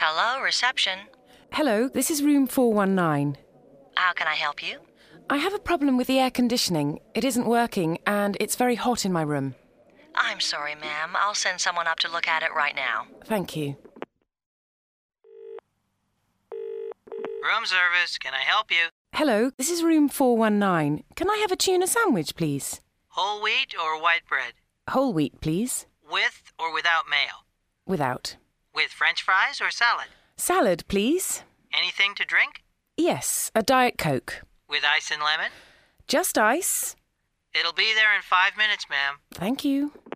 Hello, reception. Hello, this is room 419. How can I help you? I have a problem with the air conditioning. It isn't working, and it's very hot in my room. I'm sorry, ma'am. I'll send someone up to look at it right now. Thank you. Room service, can I help you? Hello, this is room 419. Can I have a tuna sandwich, please? Whole wheat or white bread? Whole wheat, please. With or without mayo? Without. With French fries or salad? Salad, please. Anything to drink? Yes, a Diet Coke. With ice and lemon? Just ice. It'll be there in 5 minutes, ma'am. Thank you.